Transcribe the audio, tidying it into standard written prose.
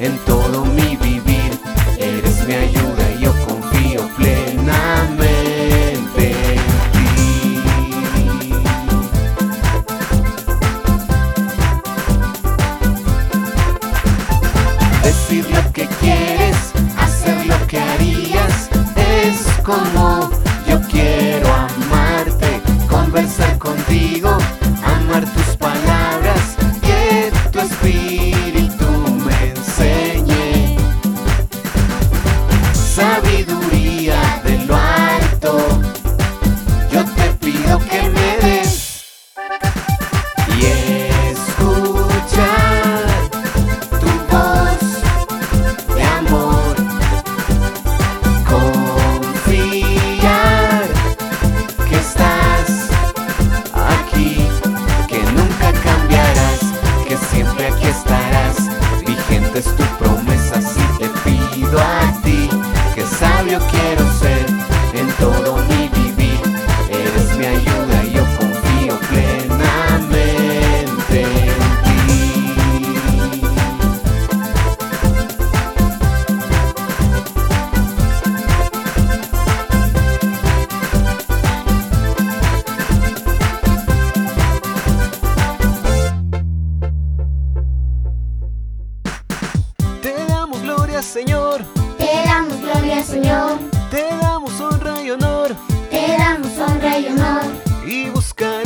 en todo mi vivir. Eres mi ayuda y yo confío plenamente en ti. Decir lo que quieres, hacer lo que harías, es como yo quiero amarte. Conversar contigo, amar tus palabras, que tu espíritu me enseñe. Sabiduría de lo alto, yo te pido que me des y escuchar tu voz de amor. Confiar que estás aquí, que nunca cambiarás, que siempre aquí estarás. Vigente es tu promesa, si te pido a ti, que sabio quiero ser en todo mi vivir. Eres mi ayuda y yo confío plenamente en ti. Te damos gloria, Señor. Te damos gloria, Señor. Te damos honra y honor. Te damos honra y honor. Y buscar